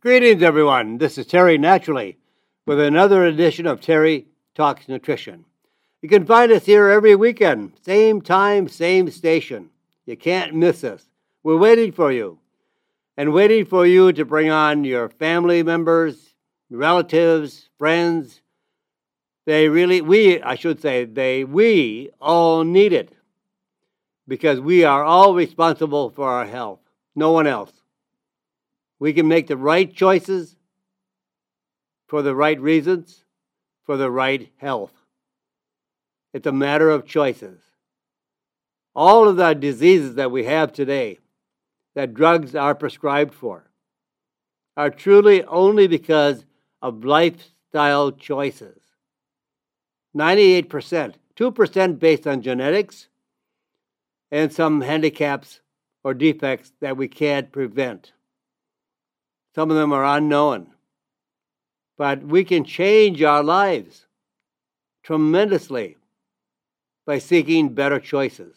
Greetings, everyone. This is Terry Naturally with another edition of Terry Talks Nutrition. You can find us here every weekend, same time, same station. You can't miss us. We're waiting for you and waiting for you to bring on your family members, relatives, friends. We all need it because we are all responsible for our health. No one else. We can make the right choices for the right reasons, for the right health. It's a matter of choices. All of the diseases that we have today, that drugs are prescribed for, are truly only because of lifestyle choices. 98%, 2% based on genetics, and some handicaps or defects that we can't prevent. Some of them are unknown. But we can change our lives tremendously by seeking better choices.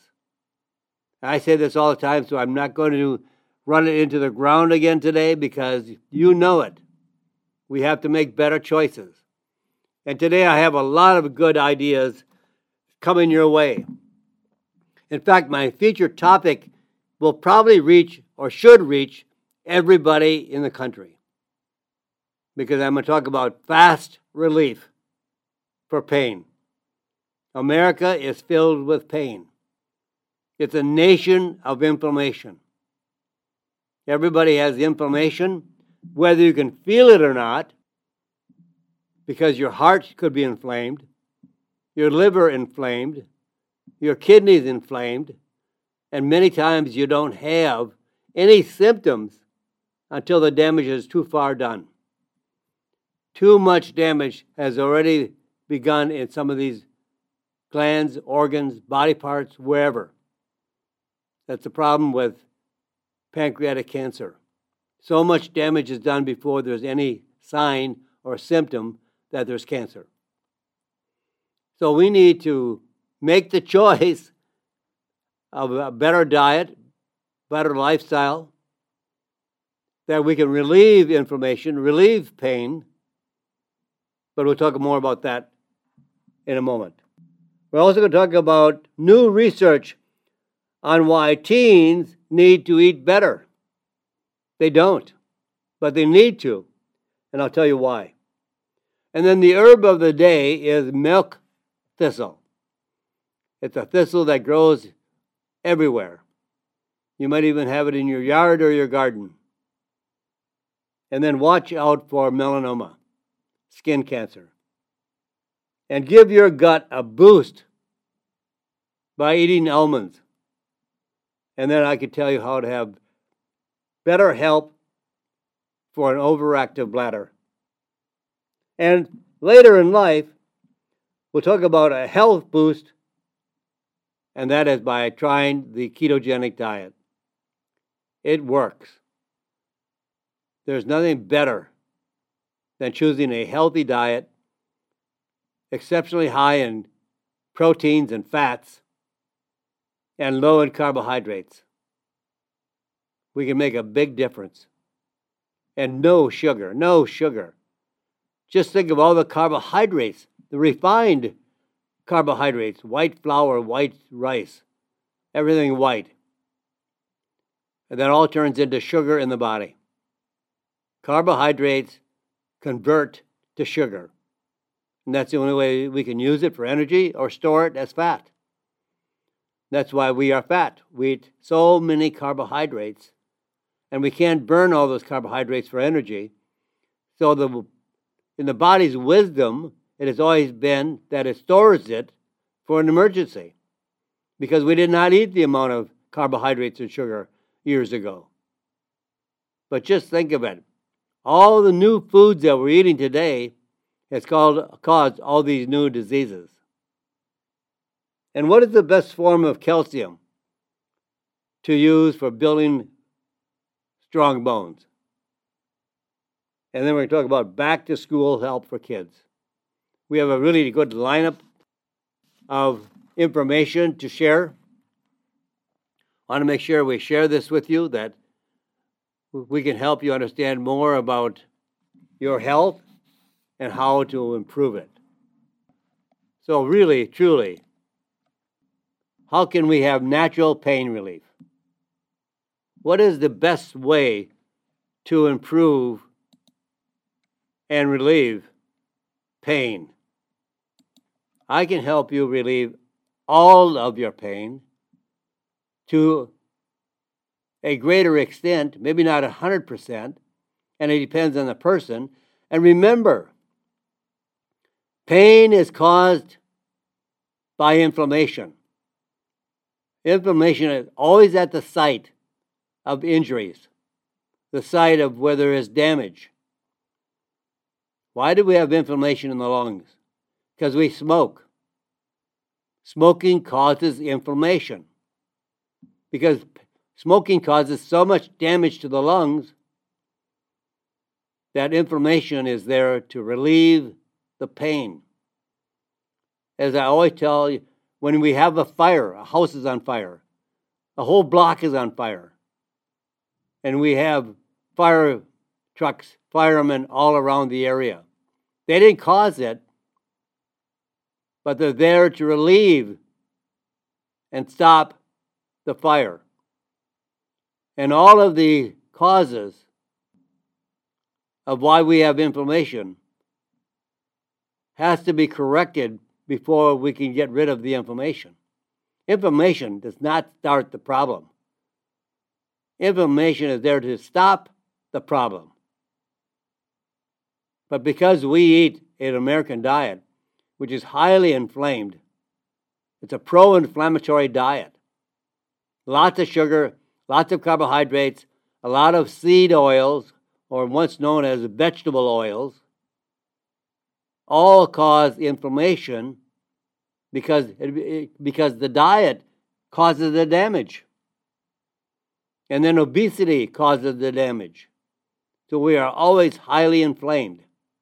I say this all the time, so I'm not going to run it into the ground again today because you know it. We have to make better choices. And today I have a lot of good ideas coming your way. In fact, my featured topic will probably reach, or should reach, everybody in the country. Because I'm going to talk about fast relief for pain. America is filled with pain. It's a nation of inflammation. Everybody has inflammation, whether you can feel it or not, because your heart could be inflamed, your liver inflamed, your kidneys inflamed, and many times you don't have any symptoms until the damage is too far done. Too much damage has already begun in some of these glands, organs, body parts, wherever. That's the problem with pancreatic cancer. So much damage is done before there's any sign or symptom that there's cancer. So we need to make the choice of a better diet, better lifestyle, that we can relieve inflammation, relieve pain, but we'll talk more about that in a moment. We're also going to talk about new research on why teens need to eat better. They don't, but they need to, and I'll tell you why. And then the herb of the day is milk thistle. It's a thistle that grows everywhere. You might even have it in your yard or your garden. And then watch out for melanoma, skin cancer. And give your gut a boost by eating almonds. And then I can tell you how to have better help for an overactive bladder. And later in life, we'll talk about a health boost, and that is by trying the ketogenic diet. It works. There's nothing better than choosing a healthy diet, exceptionally high in proteins and fats, and low in carbohydrates. We can make a big difference. And no sugar, no sugar. Just think of all the carbohydrates, the refined carbohydrates, white flour, white rice, everything white. And that all turns into sugar in the body. Carbohydrates convert to sugar. And that's the only way we can use it for energy or store it as fat. That's why we are fat. We eat so many carbohydrates, and we can't burn all those carbohydrates for energy. So in the body's wisdom, it has always been that it stores it for an emergency, because we did not eat the amount of carbohydrates and sugar years ago. But just think of it. All the new foods that we're eating today has caused all these new diseases. And what is the best form of calcium to use for building strong bones? And then we're going to talk about back-to-school help for kids. We have a really good lineup of information to share. I want to make sure we share this with you, that we can help you understand more about your health and how to improve it. So really, truly, how can we have natural pain relief? What is the best way to improve and relieve pain? I can help you relieve all of your pain to a greater extent, maybe not 100%, and it depends on the person. And remember, pain is caused by inflammation. Inflammation is always at the site of injuries, the site of where there is damage. Why do we have inflammation in the lungs? Because we smoke. Smoking causes inflammation. Because smoking causes so much damage to the lungs that inflammation is there to relieve the pain. As I always tell you, when we have a fire, a house is on fire, a whole block is on fire, and we have fire trucks, firemen all around the area. They didn't cause it, but they're there to relieve and stop the fire. And all of the causes of why we have inflammation has to be corrected before we can get rid of the inflammation. Inflammation does not start the problem. Inflammation is there to stop the problem. But because we eat an American diet, which is highly inflamed, it's a pro-inflammatory diet. Lots of sugar, lots of carbohydrates, a lot of seed oils, or what's known as vegetable oils, all cause inflammation because the diet causes the damage. And then obesity causes the damage. So we are always highly inflamed.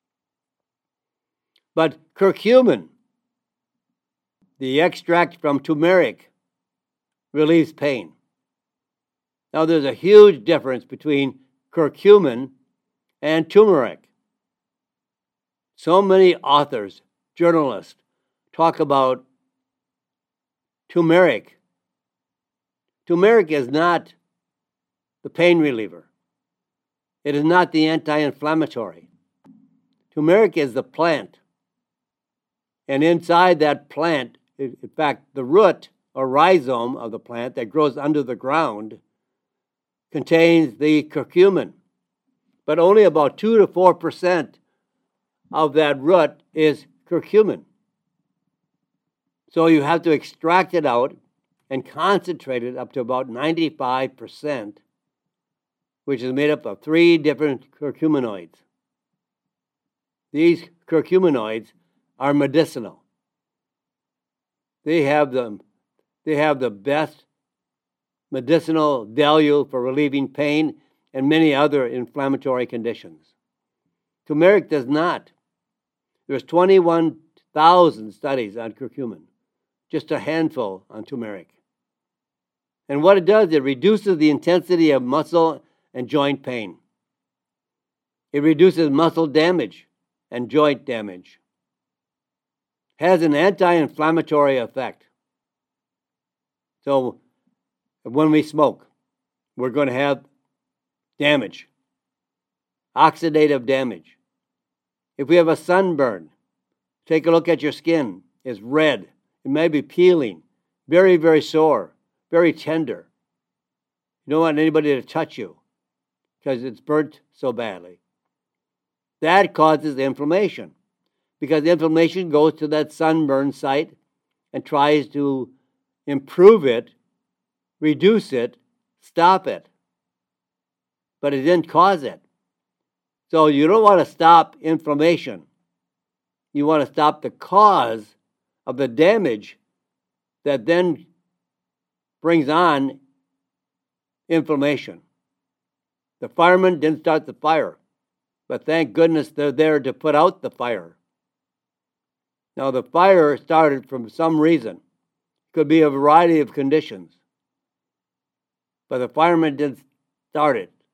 But curcumin, the extract from turmeric, relieves pain. Now there's a huge difference between curcumin and turmeric. So many authors, journalists, talk about turmeric. Turmeric is not the pain reliever. It is not the anti-inflammatory. Turmeric is the plant. And inside that plant, in fact, the root or rhizome of the plant that grows under the ground contains the curcumin. But only about 2 to 4% of that root is curcumin. So you have to extract it out and concentrate it up to about 95%, which is made up of 3 different curcuminoids. These curcuminoids are medicinal. They have the best medicinal value for relieving pain and many other inflammatory conditions. Turmeric does not. There's 21,000 studies on curcumin, just a handful on turmeric. And what it does, it reduces the intensity of muscle and joint pain. It reduces muscle damage and joint damage. Has an anti-inflammatory effect. So when we smoke, we're going to have damage, oxidative damage. If we have a sunburn, take a look at your skin. It's red. It may be peeling, very, very sore, very tender. You don't want anybody to touch you because it's burnt so badly. That causes inflammation because inflammation goes to that sunburn site and tries to improve it, reduce it, stop it. But it didn't cause it. So you don't want to stop inflammation. You want to stop the cause of the damage that then brings on inflammation. The firemen didn't start the fire, but thank goodness they're there to put out the fire. Now the fire started from some reason. Could be a variety of conditions. But the firemen didn't start it.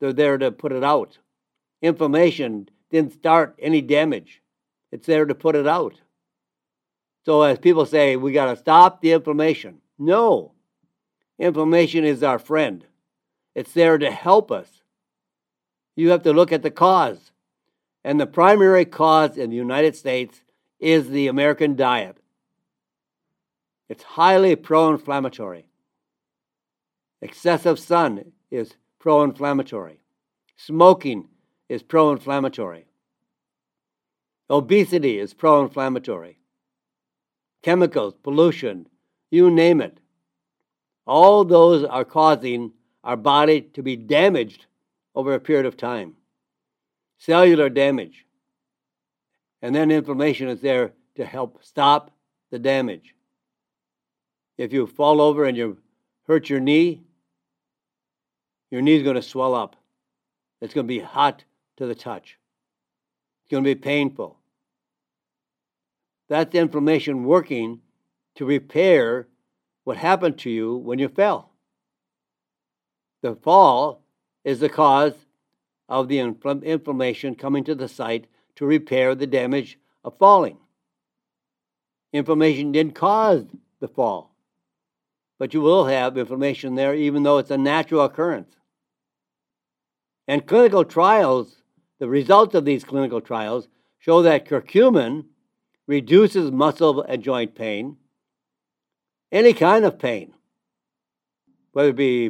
They're there to put it out. Inflammation didn't start any damage. It's there to put it out. So as people say, we got to stop the inflammation. No. Inflammation is our friend. It's there to help us. You have to look at the cause. And the primary cause in the United States is the American diet. It's highly pro-inflammatory. Excessive sun is pro-inflammatory. Smoking is pro-inflammatory. Obesity is pro-inflammatory. Chemicals, pollution, you name it. All those are causing our body to be damaged over a period of time. Cellular damage. And then inflammation is there to help stop the damage. If you fall over and you hurt your knee's going to swell up. It's going to be hot to the touch. It's going to be painful. That's inflammation working to repair what happened to you when you fell. The fall is the cause of the inflammation coming to the site to repair the damage of falling. Inflammation didn't cause the fall, but you will have inflammation there even though it's a natural occurrence. And clinical trials, the results of these clinical trials show that curcumin reduces muscle and joint pain, any kind of pain, whether it be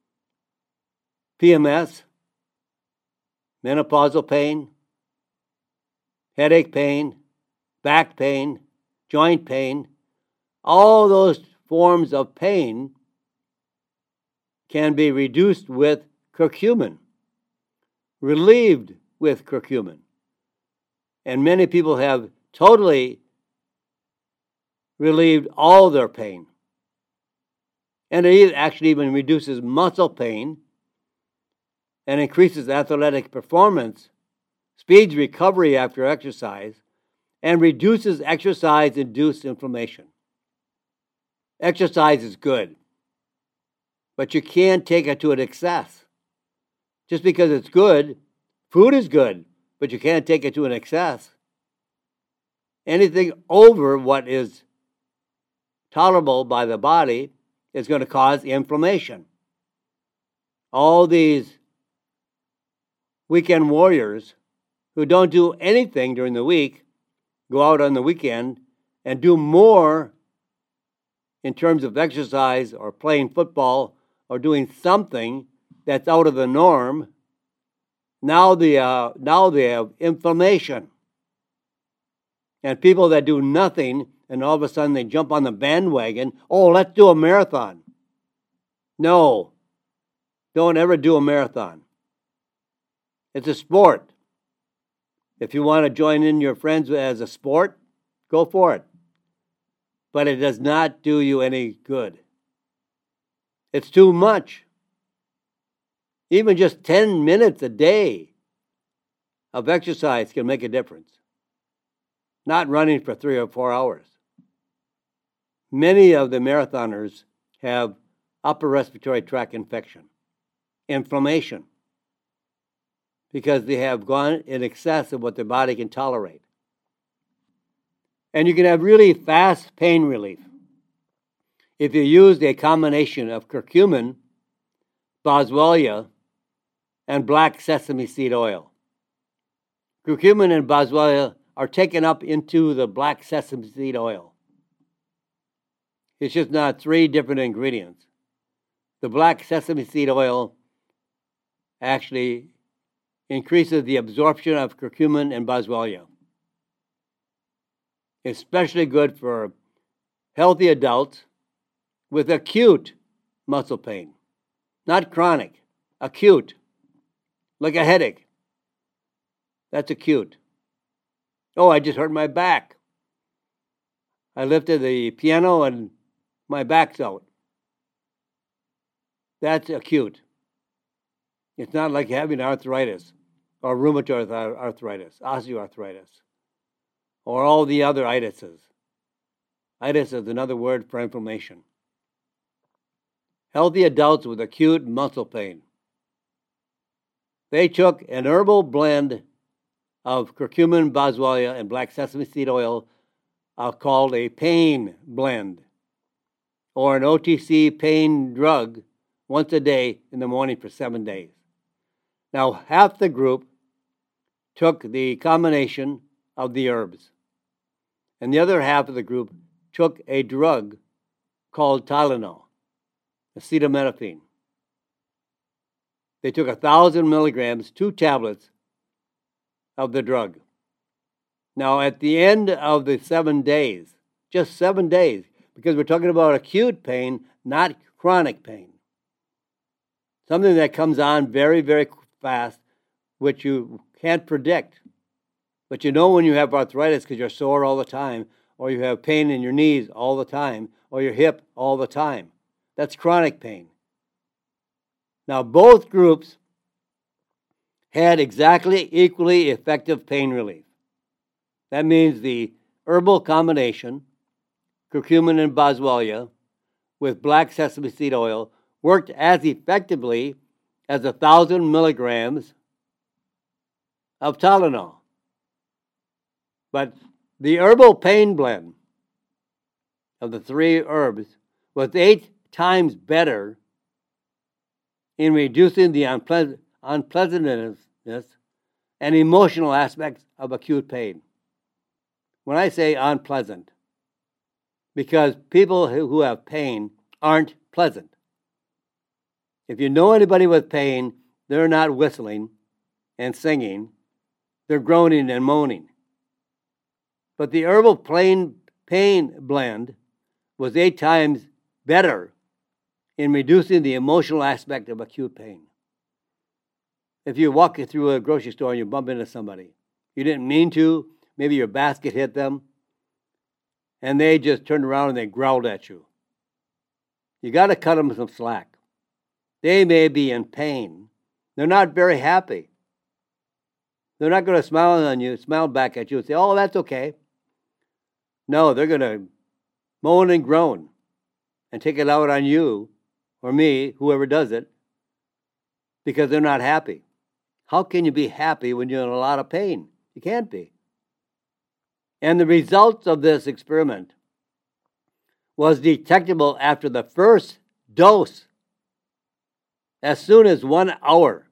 PMS, menopausal pain, headache pain, back pain, joint pain, all those forms of pain can be reduced with curcumin, relieved with curcumin. And many people have totally relieved all their pain. And it actually even reduces muscle pain and increases athletic performance, speeds recovery after exercise, and reduces exercise-induced inflammation. Exercise is good, but you can't take it to an excess. Just because it's good, food is good, but you can't take it to an excess. Anything over what is tolerable by the body is going to cause inflammation. All these weekend warriors who don't do anything during the week go out on the weekend and do more in terms of exercise or playing football or doing something that's out of the norm. Now they have inflammation. And people that do nothing, and all of a sudden they jump on the bandwagon, oh, let's do a marathon. No, don't ever do a marathon. It's a sport. If you want to join in your friends as a sport, go for it. But it does not do you any good. It's too much. Even just 10 minutes a day of exercise can make a difference. Not running for 3 or 4 hours. Many of the marathoners have upper respiratory tract infection, inflammation, because they have gone in excess of what their body can tolerate. And you can have really fast pain relief if you use a combination of curcumin, boswellia, and black sesame seed oil. Curcumin and boswellia are taken up into the black sesame seed oil. It's just not 3 different ingredients. The black sesame seed oil actually increases the absorption of curcumin and boswellia. Especially good for healthy adults with acute muscle pain. Not chronic, acute. Like a headache. That's acute. Oh, I just hurt my back. I lifted the piano and my back's out. That's acute. It's not like having arthritis or rheumatoid arthritis, osteoarthritis, or all the other itises. Itis is another word for inflammation. Healthy adults with acute muscle pain. They took an herbal blend of curcumin, boswellia, and black sesame seed oil called a pain blend, or an OTC pain drug, once a day in the morning for 7 days. Now, half the group took the combination of the herbs, and the other half of the group took a drug called Tylenol, acetaminophen. They took 1,000 milligrams, 2 tablets of the drug. Now, at the end of the 7 days, just 7 days, because we're talking about acute pain, not chronic pain, something that comes on very, very fast, which you can't predict. But you know when you have arthritis because you're sore all the time, or you have pain in your knees all the time, or your hip all the time. That's chronic pain. Now, both groups had exactly equally effective pain relief. That means the herbal combination, curcumin and boswellia, with black sesame seed oil, worked as effectively as 1,000 milligrams of Tylenol. But the herbal pain blend of the 3 herbs was 8 times better in reducing the unpleasantness and emotional aspects of acute pain. When I say unpleasant, because people who have pain aren't pleasant. If you know anybody with pain, they're not whistling and singing, they're groaning and moaning. But the herbal pain blend was 8 times better in reducing the emotional aspect of acute pain. If you walk through a grocery store and you bump into somebody, you didn't mean to, maybe your basket hit them, and they just turned around and they growled at you. You got to cut them some slack. They may be in pain. They're not very happy. They're not going to smile back at you and say, oh, that's okay. No, they're going to moan and groan and take it out on you or me, whoever does it, because they're not happy. How can you be happy when you're in a lot of pain? You can't be. And the results of this experiment was detectable after the first dose, as soon as 1 hour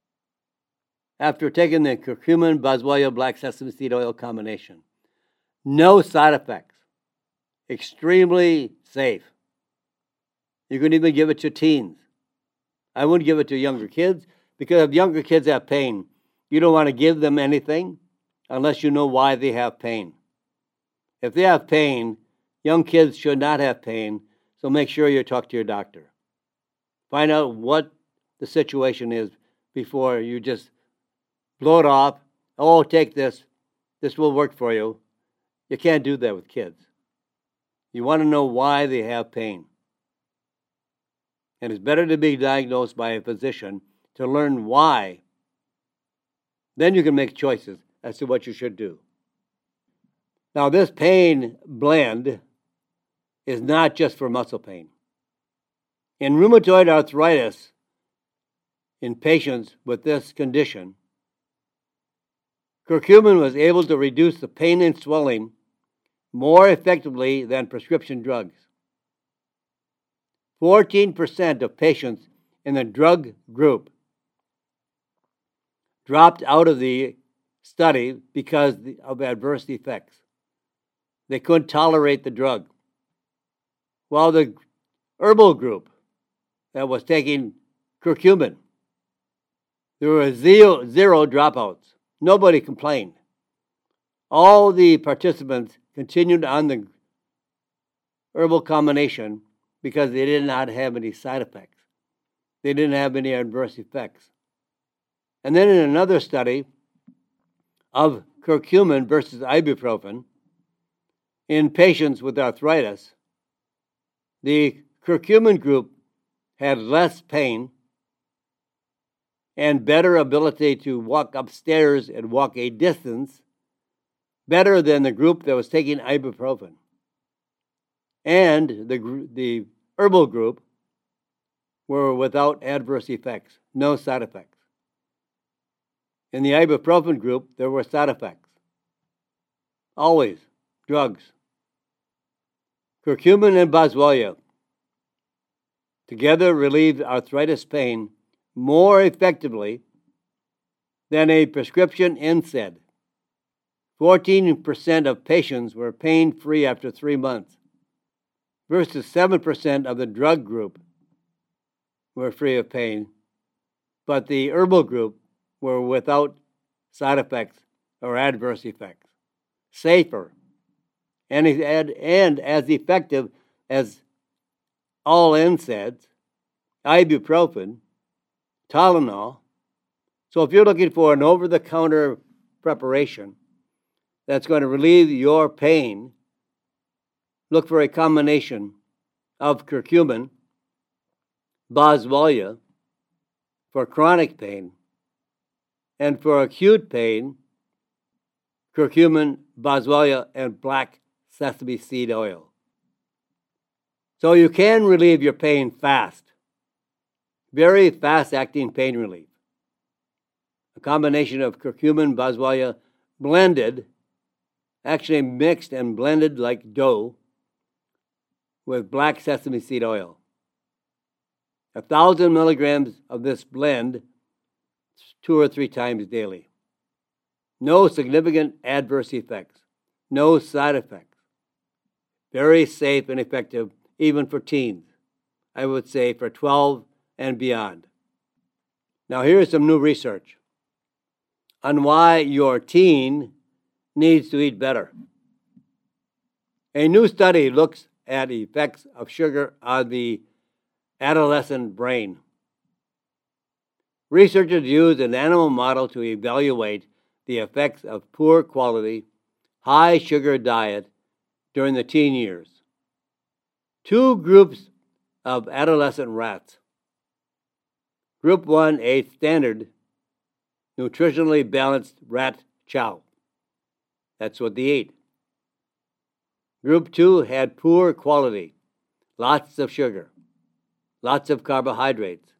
after taking the curcumin, boswellia, black sesame seed oil combination. No side effects. Extremely safe. You can even give it to teens. I wouldn't give it to younger kids, because if younger kids have pain, you don't want to give them anything unless you know why they have pain. If they have pain, young kids should not have pain, so make sure you talk to your doctor. Find out what the situation is before you just blow it off. Oh, take this. This will work for you. You can't do that with kids. You want to know why they have pain. And it's better to be diagnosed by a physician to learn why. Then you can make choices as to what you should do. Now, this pain blend is not just for muscle pain. In rheumatoid arthritis, in patients with this condition, curcumin was able to reduce the pain and swelling more effectively than prescription drugs. 14% of patients in the drug group dropped out of the study because of adverse effects. They couldn't tolerate the drug. While the herbal group that was taking curcumin, there were zero dropouts. Nobody complained. All the participants continued on the herbal combination because they did not have any side effects. They didn't have any adverse effects. And then in another study of curcumin versus ibuprofen in patients with arthritis, the curcumin group had less pain and better ability to walk upstairs and walk a distance, better than the group that was taking ibuprofen. And the herbal group were without adverse effects, no side effects. In the ibuprofen group, there were side effects. Always drugs. Curcumin and boswellia together relieved arthritis pain more effectively than a prescription NSAID. 14% of patients were pain-free after 3 months, versus 7% of the drug group were free of pain, but the herbal group were without side effects or adverse effects, safer, and as effective as all NSAIDs, ibuprofen, Tylenol. So if you're looking for an over-the-counter preparation that's going to relieve your pain, look for a combination of curcumin, boswellia for chronic pain, and for acute pain, curcumin, boswellia, and black sesame seed oil. So you can relieve your pain fast. Very fast-acting pain relief. A combination of curcumin, boswellia, blended, actually mixed and blended like dough, with black sesame seed oil. 1,000 milligrams of this blend 2 or 3 times daily. No significant adverse effects. No side effects. Very safe and effective, even for teens. I would say for 12 and beyond. Now here's some new research on why your teen needs to eat better. A new study looks at effects of sugar on the adolescent brain. Researchers used an animal model to evaluate the effects of poor quality, high sugar diet during the teen years. 2 groups of adolescent rats. Group 1 ate standard, nutritionally balanced rat chow. That's what they ate. Group 2 had poor quality, lots of sugar, lots of carbohydrates,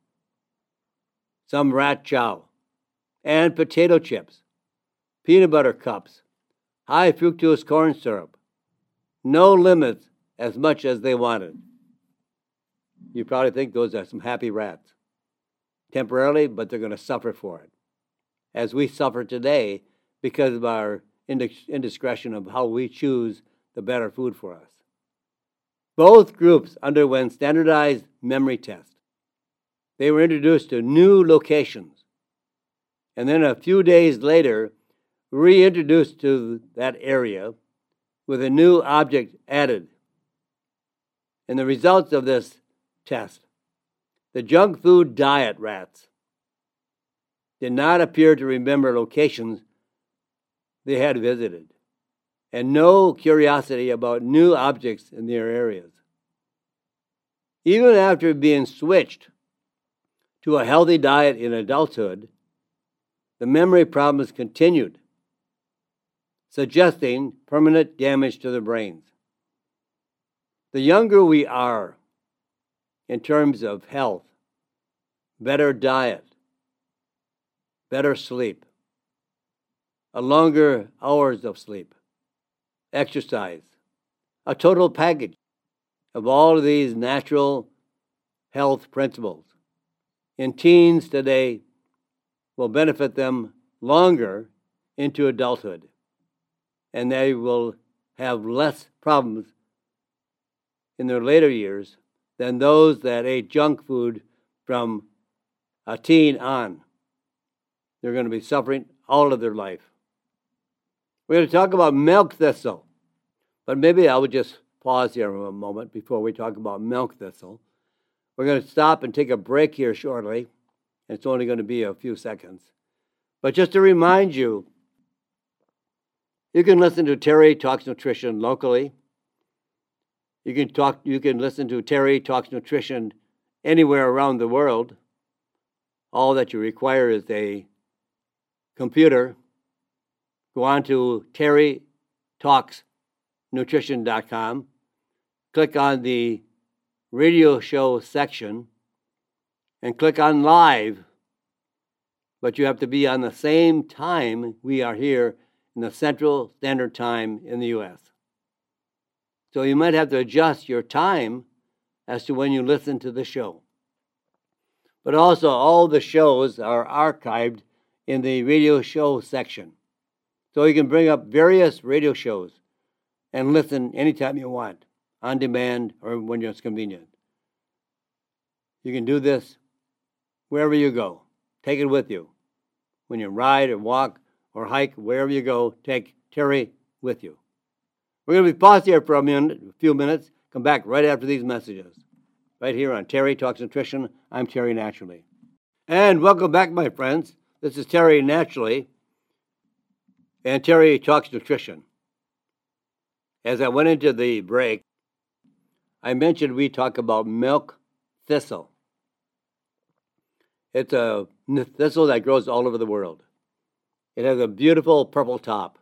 some rat chow, and potato chips, peanut butter cups, high fructose corn syrup. No limits, as much as they wanted. You probably think those are some happy rats. Temporarily, but they're going to suffer for it. As we suffer today because of our indiscretion of how we choose the better food for us. Both groups underwent standardized memory tests. They were introduced to new locations, and then a few days later, reintroduced to that area with a new object added. And the results of this test, the junk food diet rats did not appear to remember locations they had visited, and no curiosity about new objects in their areas. Even after being switched to a healthy diet in adulthood, the memory problems continued, suggesting permanent damage to the brains. The younger we are in terms of health, better diet, better sleep, a longer hours of sleep, exercise, a total package of all of these natural health principles in teens today will benefit them longer into adulthood, and they will have less problems in their later years than those that ate junk food from a teen on. They're going to be suffering all of their life. We're going to talk about milk thistle, but maybe I would just pause here a moment before we talk about milk thistle. We're going to stop and take a break here shortly. It's only going to be a few seconds. But just to remind you, you can listen to Terry Talks Nutrition locally. You can listen to Terry Talks Nutrition anywhere around the world. All that you require is a computer. Go on to terrytalksnutrition.com. Click on the radio show section and click on live. but you have to be on the same time we are here in the Central Standard Time in the U.S. So you might have to adjust your time as to when you listen to the show. But also, all the shows are archived in the radio show section. So you can bring up various radio shows and listen anytime you want, on demand or when it's convenient. You can do this wherever you go. Take it with you. When you ride or walk or hike, wherever you go, take Terry with you. We're going to be paused here for a few minutes. Come back right after these messages. Right here on Terry Talks Nutrition. I'm Terry Naturally. And welcome back, my friends. This is Terry Naturally and Terry Talks Nutrition. As I went into the break, I mentioned we talk about milk thistle. It's a thistle that grows all over the world. It has a beautiful purple top.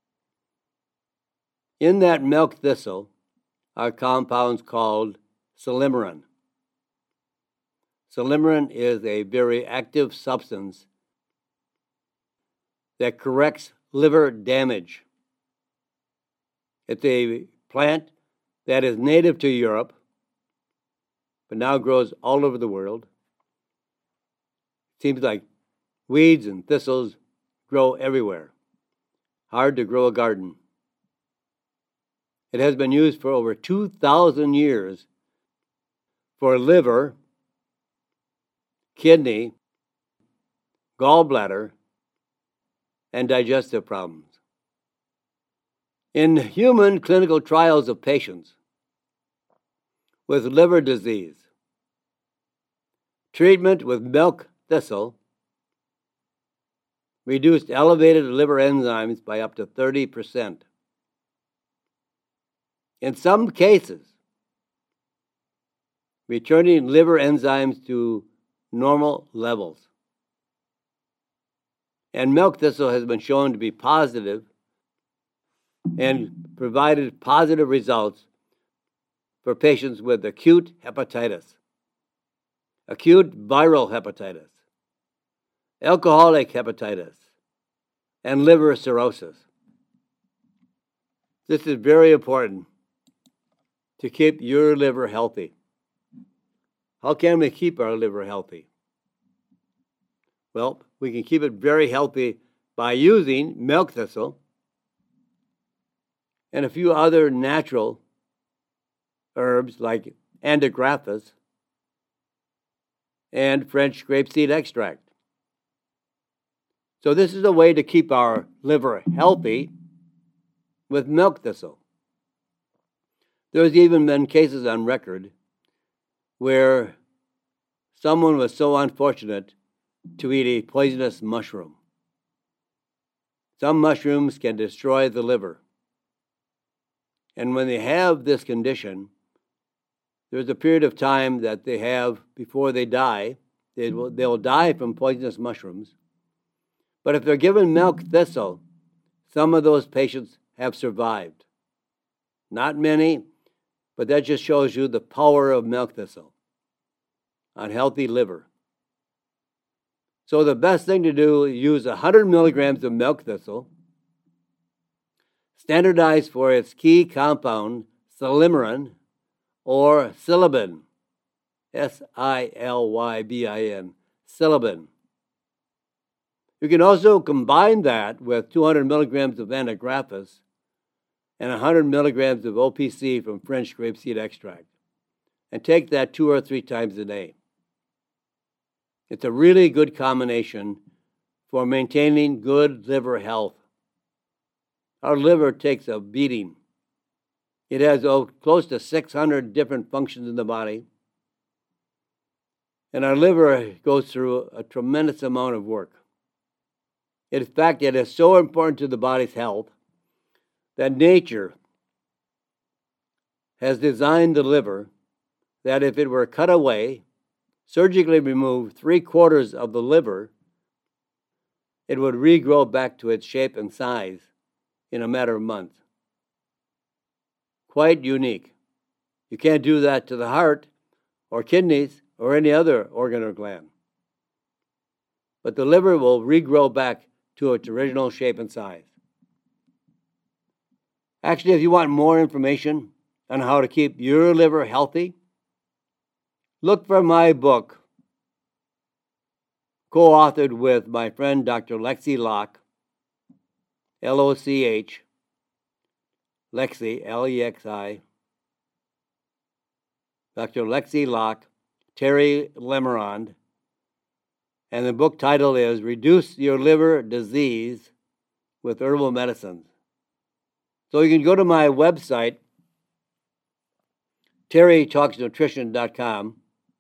In that milk thistle are compounds called silymarin. Silymarin is a very active substance that corrects liver damage. It's a plant that is native to Europe, but now grows all over the world. Seems like weeds and thistles grow everywhere. Hard to grow a garden. It has been used for over 2,000 years for liver, kidney, gallbladder, and digestive problems. In human clinical trials of patients with liver disease, treatment with milk thistle reduced elevated liver enzymes by up to 30%. In some cases, returning liver enzymes to normal levels. And milk thistle has been shown to be positive and provided positive results for patients with acute hepatitis, acute viral hepatitis, alcoholic hepatitis, and liver cirrhosis. This is very important to keep your liver healthy. How can we keep our liver healthy? Well, we can keep it very healthy by using milk thistle and a few other natural herbs like Andrographis and French grapeseed extract. So this is a way to keep our liver healthy with milk thistle. There's even been cases on record where someone was so unfortunate to eat a poisonous mushroom. Some mushrooms can destroy the liver. And when they have this condition, there's a period of time that they have before they die. They'll die from poisonous mushrooms. But if they're given milk thistle, some of those patients have survived. Not many, but that just shows you the power of milk thistle on healthy liver. So the best thing to do is use 100 milligrams of milk thistle, standardized for its key compound, silymarin, or silibin, S-I-L-Y-B-I-N, silibin. You can also combine that with 200 milligrams of Andrographis and 100 milligrams of OPC from French grapeseed extract, and take that 2 or 3 times a day. It's a really good combination for maintaining good liver health. Our liver takes a beating. It has close to 600 different functions in the body, and our liver goes through a tremendous amount of work. In fact, it is so important to the body's health that nature has designed the liver that if it were cut away, surgically removed 3/4 of the liver, it would regrow back to its shape and size in a matter of months. Quite unique. You can't do that to the heart or kidneys or any other organ or gland. but the liver will regrow back to its original shape and size. Actually, if you want more information on how to keep your liver healthy, look for my book, co-authored with my friend Dr. Lexi Locke, L-O-C-H, Lexi, L-E-X-I, Dr. Lexi Locke, Terry Lemerond, and the book title is Reduce Your Liver Disease with Herbal Medicines. So you can go to my website, terrytalksnutrition.com,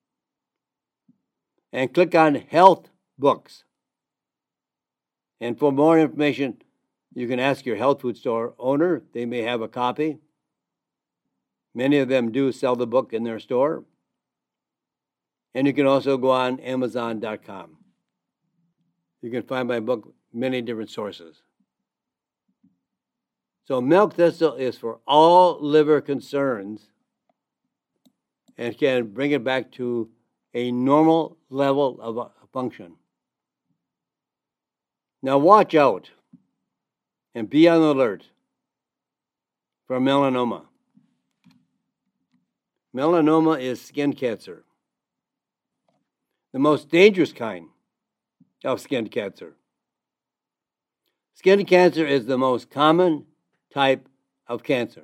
and click on Health Books. And for more information, you can ask your health food store owner. They may have a copy. Many of them do sell the book in their store. And you can also go on Amazon.com. You can find my book many different sources. So milk thistle is for all liver concerns and can bring it back to a normal level of function. Now watch out and be on the alert for melanoma. Melanoma is skin cancer, the most dangerous kind of skin cancer. Skin cancer is the most common type of cancer.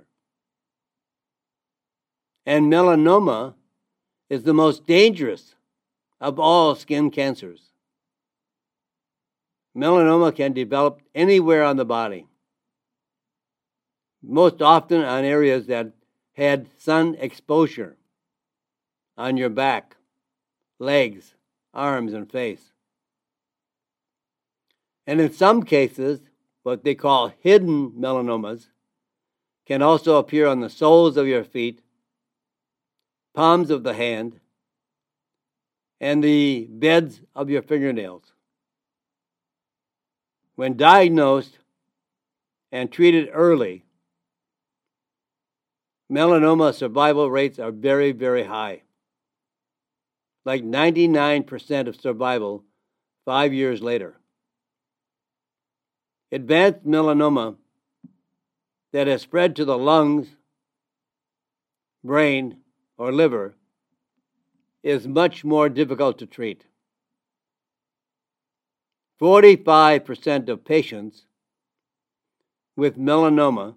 And melanoma is the most dangerous of all skin cancers. Melanoma can develop anywhere on the body, most often on areas that had sun exposure on your back, legs, arms, and face. And in some cases, what they call hidden melanomas can also appear on the soles of your feet, palms of the hand, and the beds of your fingernails. When diagnosed and treated early, melanoma survival rates are very, very high, like 99% of survival 5 years later. Advanced melanoma that has spread to the lungs, brain, or liver is much more difficult to treat. 45% of patients with melanoma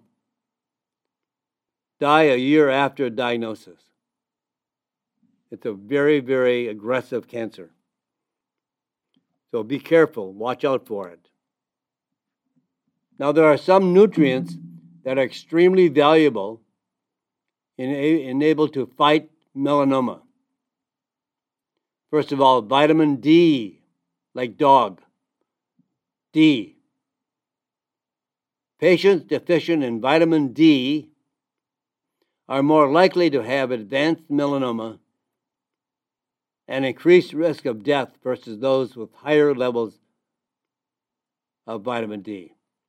die a year after diagnosis. It's a very, very aggressive cancer. So be careful, watch out for it. Now, there are some nutrients that are extremely valuable and able to fight melanoma. First of all, vitamin D, like dog. D. Patients deficient in vitamin D are more likely to have advanced melanoma and increased risk of death versus those with higher levels of vitamin D.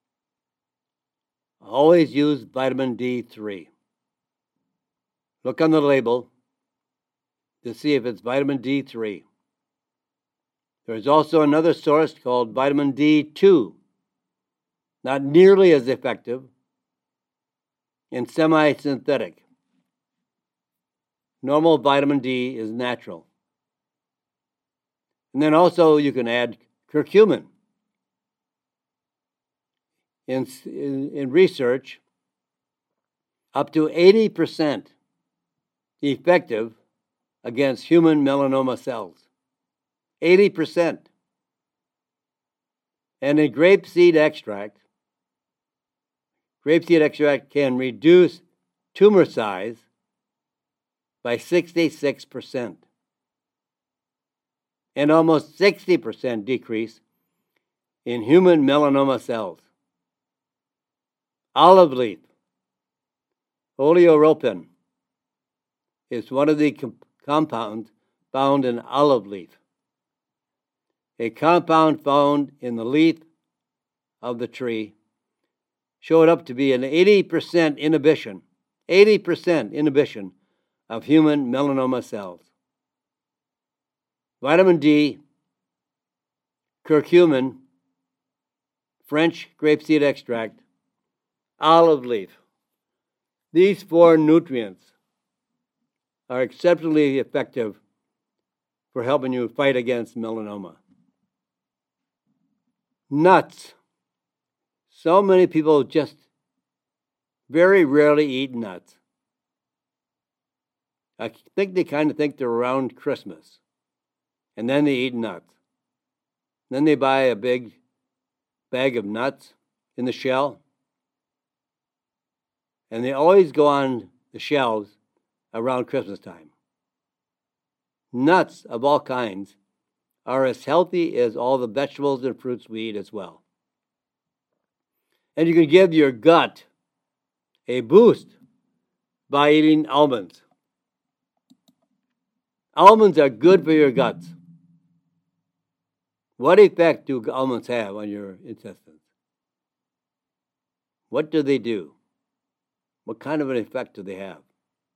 Always use vitamin D3. Look on the label to see if it's vitamin D3. There's also another source called vitamin D2, not nearly as effective and semi-synthetic. Normal vitamin D is natural. And then also you can add curcumin. In research, up to 80% effective against human melanoma cells. 80%. And in grapeseed extract can reduce tumor size by 66% and almost 60% decrease in human melanoma cells. Olive leaf, oleuropein, is one of the compounds found in olive leaf. A compound found in the leaf of the tree showed up to be an 80% inhibition of human melanoma cells. Vitamin D, curcumin, French grapeseed extract, olive leaf. These 4 nutrients are exceptionally effective for helping you fight against melanoma. Nuts. So many people just very rarely eat nuts. I think they kind of think they're around Christmas. And then they eat nuts. Then they buy a big bag of nuts in the shell. And they always go on the shelves around Christmas time. Nuts of all kinds are as healthy as all the vegetables and fruits we eat as well. And you can give your gut a boost by eating almonds. Almonds are good for your guts. What effect do almonds have on your intestines? What do they do? What kind of an effect do they have?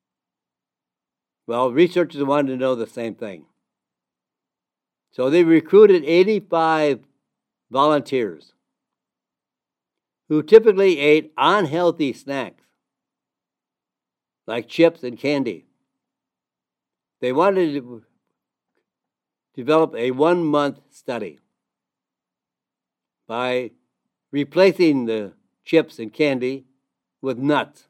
Well, researchers wanted to know the same thing. So they recruited 85 volunteers who typically ate unhealthy snacks like chips and candy. They wanted to develop a 1-month study by replacing the chips and candy with nuts.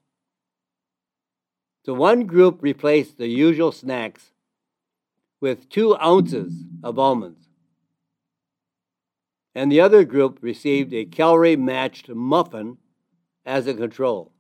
So one group replaced the usual snacks with 2 ounces of almonds, and the other group received a calorie-matched muffin as a control.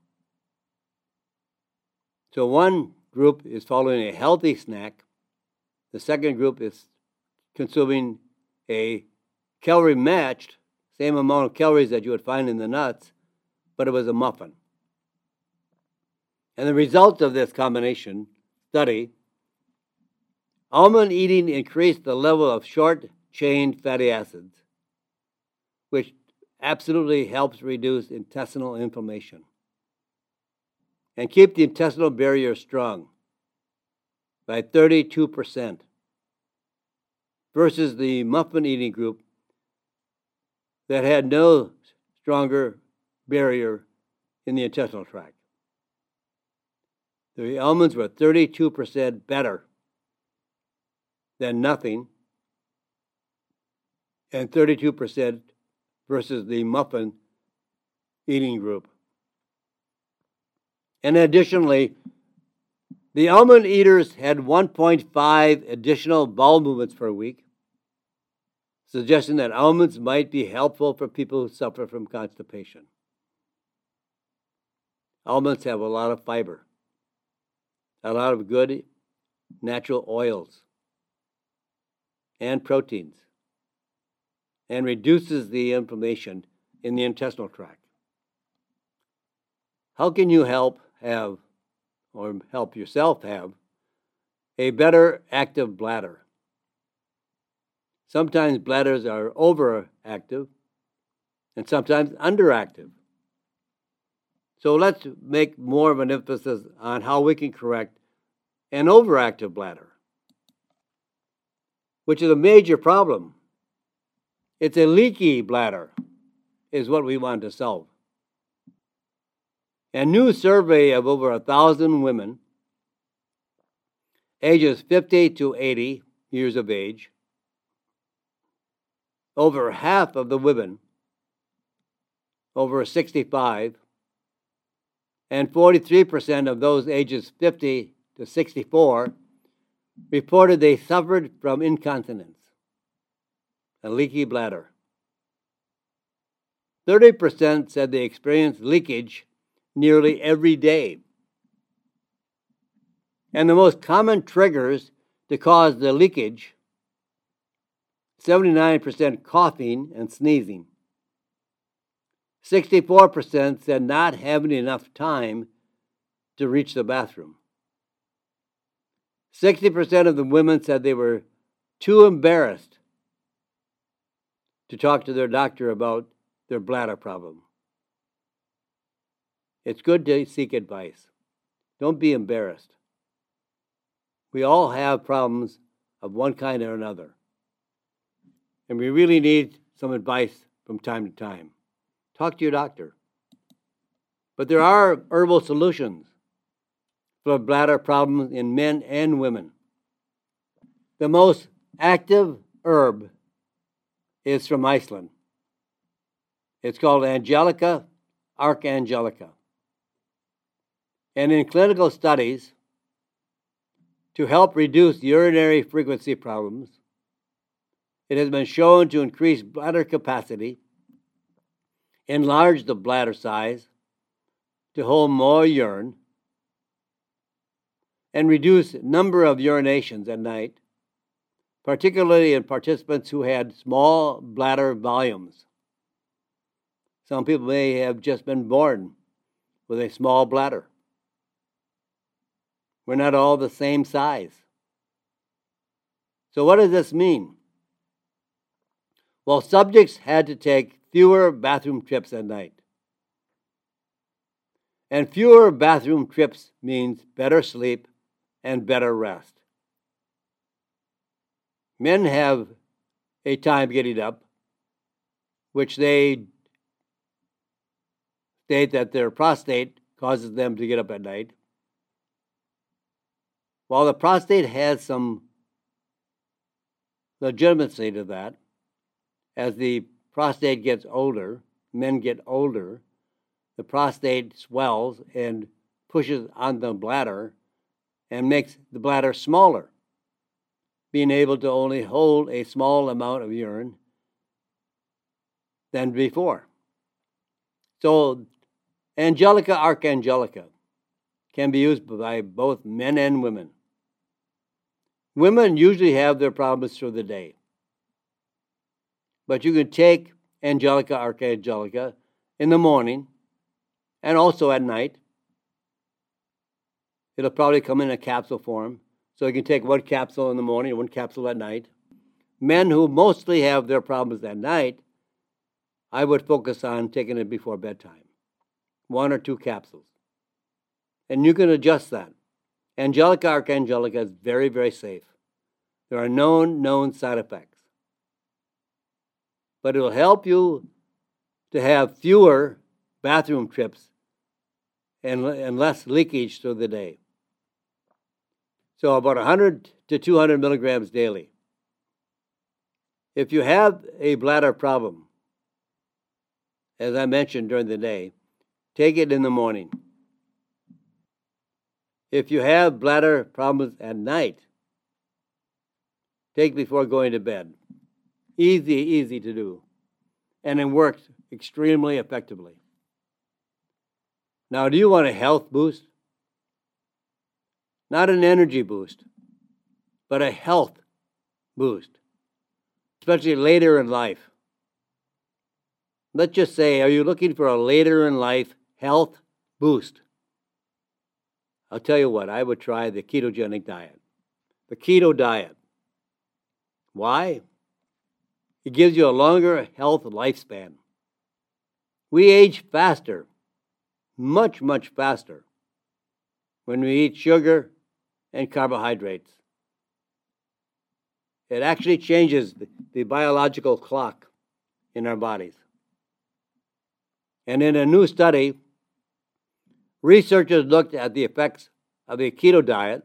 So one group is following a healthy snack. The second group is consuming a calorie-matched, same amount of calories that you would find in the nuts, but it was a muffin. And the result of this combination study, almond eating increased the level of short-chain fatty acids, which absolutely helps reduce intestinal inflammation and keep the intestinal barrier strong by 32% versus the muffin eating group that had no stronger barrier in the intestinal tract. The almonds were 32% better than nothing, and 32% versus the muffin eating group. And additionally, the almond eaters had 1.5 additional bowel movements per week, suggesting that almonds might be helpful for people who suffer from constipation. Almonds have a lot of fiber, a lot of good natural oils and proteins, and reduces the inflammation in the intestinal tract. How can you help yourself have a better active bladder? Sometimes bladders are overactive and sometimes underactive. So let's make more of an emphasis on how we can correct an overactive bladder, which is a major problem. It's a leaky bladder is what we want to solve. A new survey of over 1,000 women ages 50 to 80 years of age, over half of the women over 65, and 43% of those ages 50 to 64 reported they suffered from incontinence, a leaky bladder. 30% said they experienced leakage nearly every day. And the most common triggers to cause the leakage, 79% coughing and sneezing. 64% said not having enough time to reach the bathroom. 60% of the women said they were too embarrassed to talk to their doctor about their bladder problem. It's good to seek advice. Don't be embarrassed. We all have problems of one kind or another. and we really need some advice from time to time. Talk to your doctor. But there are herbal solutions for bladder problems in men and women. The most active herb is from Iceland. It's called Angelica archangelica. And in clinical studies, to help reduce urinary frequency problems, it has been shown to increase bladder capacity, enlarge the bladder size to hold more urine, and reduce number of urinations at night, particularly in participants who had small bladder volumes. Some people may have just been born with a small bladder. We're not all the same size. So what does this mean? Well, subjects had to take fewer bathroom trips at night. And fewer bathroom trips means better sleep and better rest. Men have a time getting up, which they state that their prostate causes them to get up at night. While the prostate has some legitimacy to that, as the prostate gets older, men get older, the prostate swells and pushes on the bladder and makes the bladder smaller, being able to only hold a small amount of urine than before. So Angelica archangelica can be used by both men and women. Women usually have their problems through the day. But you can take Angelica archangelica in the morning and also at night. It'll probably come in a capsule form. So you can take one capsule in the morning and one capsule at night. Men who mostly have their problems at night, I would focus on taking it before bedtime. 1 or 2 capsules. And you can adjust that. Angelica archangelica is very, very safe. There are known side effects. But it will help you to have fewer bathroom trips and less leakage through the day. So about 100 to 200 milligrams daily. If you have a bladder problem, as I mentioned during the day, take it in the morning. If you have bladder problems at night, take before going to bed. Easy to do. And it works extremely effectively. Now, do you want a health boost? Not an energy boost, but a health boost, especially later in life. Let's just say, are you looking for a later in life health boost? I'll tell you what, I would try the ketogenic diet, the keto diet. Why? It gives you a longer health lifespan. We age faster, much faster, when we eat sugar and carbohydrates. It actually changes the biological clock in our bodies. And in a new study, researchers looked at the effects of the keto diet,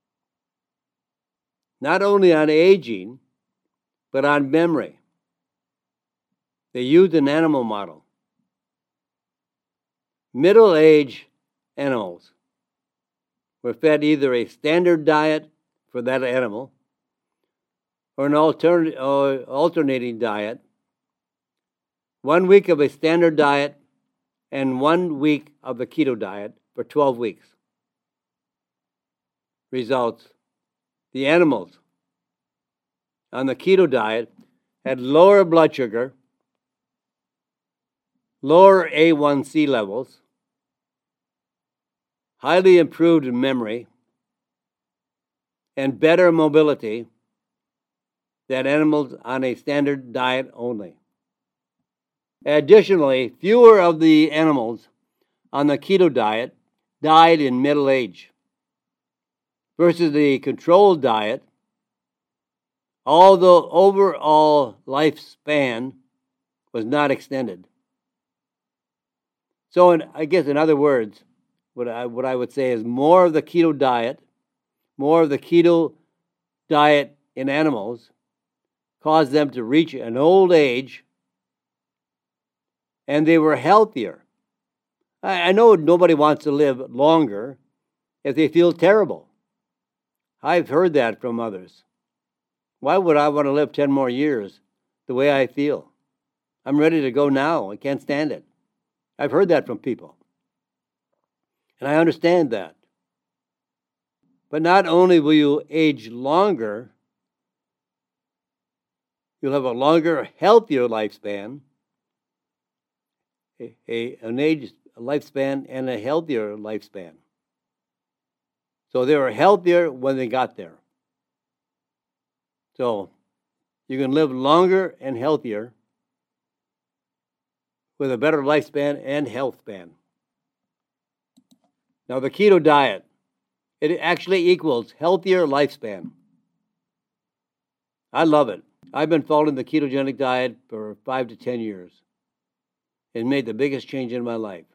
not only on aging, but on memory. They used an animal model. Middle-aged animals were fed either a standard diet for that animal or an alternating diet, 1 week of a standard diet and 1 week of the keto diet for 12 weeks. Results: the animals on the keto diet had lower blood sugar, lower A1C levels, highly improved memory, and better mobility than animals on a standard diet only. Additionally, fewer of the animals on the keto diet died in middle age versus the controlled diet, although overall lifespan was not extended. So, I guess in other words, what I would say is more of the keto diet in animals caused them to reach an old age, and they were healthier. I know nobody wants to live longer if they feel terrible. I've heard that from others. Why would I want to live 10 more years the way I feel? I'm ready to go now. I can't stand it. I've heard that from people. And I understand that. But not only will you age longer, you'll have a longer, healthier lifespan, a lifespan and a healthier lifespan. So they were healthier when they got there. So you can live longer and healthier with a better lifespan and health span. Now the keto diet, it actually equals healthier lifespan. I love it. I've been following the ketogenic diet for 5 to 10 years. It made the biggest change in my life.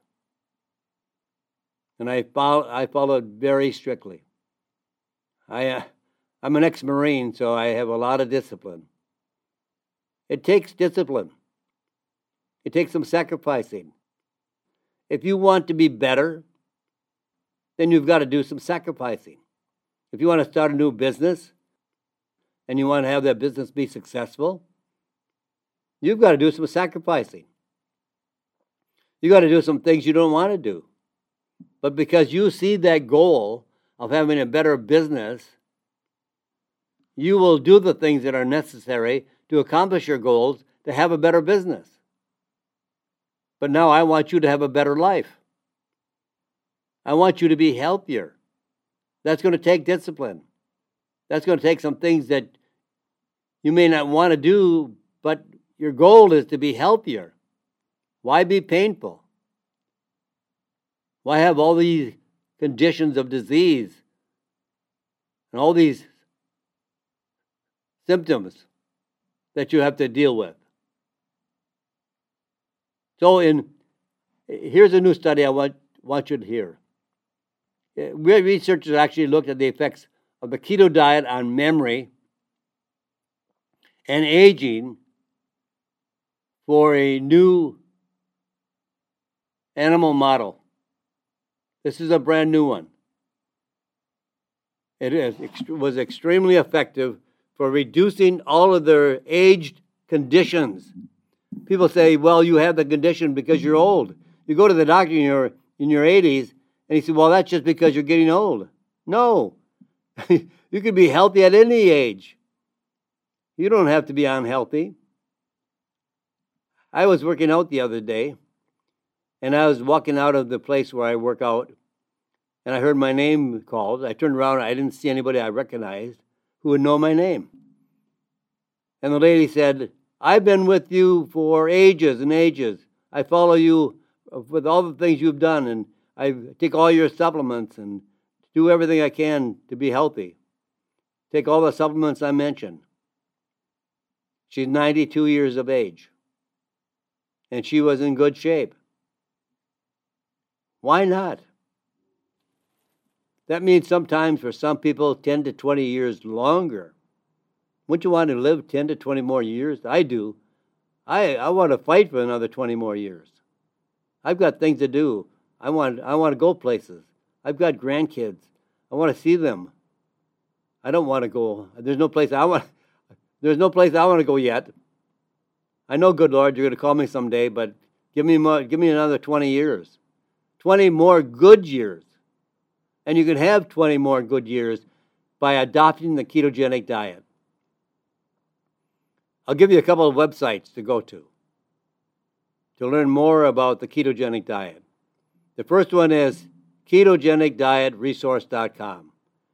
And I follow it very strictly. I'm an ex-Marine, so I have a lot of discipline. It takes discipline. It takes some sacrificing. If you want to be better, then you've got to do some sacrificing. If you want to start a new business and you want to have that business be successful, you've got to do some sacrificing. You've got to do some things you don't want to do. But because you see that goal of having a better business, you will do the things that are necessary to accomplish your goals to have a better business. But now I want you to have a better life. I want you to be healthier. That's going to take discipline. That's going to take some things that you may not want to do, but your goal is to be healthier. Why be painful? Why have all these conditions of disease and all these symptoms that you have to deal with? So here's a new study I want you to hear. Researchers actually looked at the effects of the keto diet on memory and aging for a new animal model. This is a brand new one. It was extremely effective for reducing all of their aged conditions. People say, well, you have the condition because you're old. You go to the doctor in your 80s, and he said, well, that's just because you're getting old. No. You could be healthy at any age. You don't have to be unhealthy. I was working out the other day, and I was walking out of the place where I work out, and I heard my name called. I turned around, I didn't see anybody I recognized who would know my name. And the lady said, I've been with you for ages and ages. I follow you with all the things you've done, and I take all your supplements and do everything I can to be healthy. Take all the supplements I mentioned. She's 92 years of age, and she was in good shape. Why not? That means sometimes for some people 10 to 20 years longer. Wouldn't you want to live 10 to 20 more years? I do. I want to fight for another 20 more years. I've got things to do. I want to go places. I've got grandkids. I want to see them. I don't want to go. There's no place I want to go yet. I know, good Lord, you're going to call me someday, but give me another 20 years. 20 more good years. And you can have 20 more good years by adopting the ketogenic diet. I'll give you a couple of websites to go to learn more about the ketogenic diet. The first one is ketogenicdietresource.com.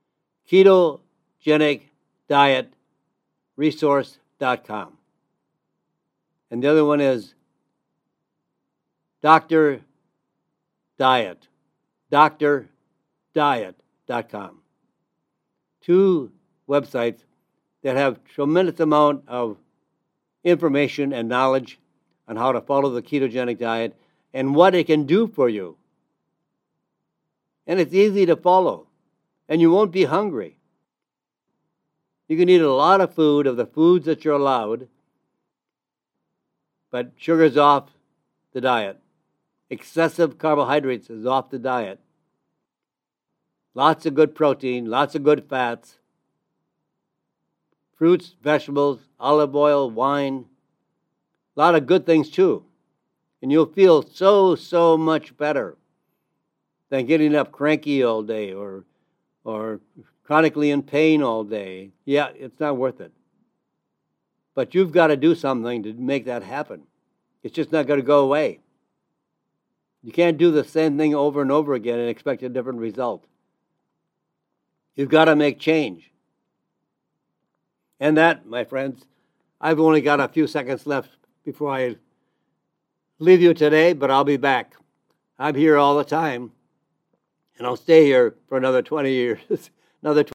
ketogenicdietresource.com. And the other one is Dr. Diet. drdiet.com. Two websites that have tremendous amount of information and knowledge on how to follow the ketogenic diet and what it can do for you. And it's easy to follow, and you won't be hungry. You can eat a lot of food, of the foods that you're allowed, but sugar's off the diet. Excessive carbohydrates is off the diet. Lots of good protein, lots of good fats, fruits, vegetables, olive oil, wine, a lot of good things too. And you'll feel so much better than getting up cranky all day or chronically in pain all day. Yeah, it's not worth it. But you've got to do something to make that happen. It's just not going to go away. You can't do the same thing over and over again and expect a different result. You've got to make change. And that, my friends, I've only got a few seconds left before I leave you today, but I'll be back. I'm here all the time, and I'll stay here for another 20 years, another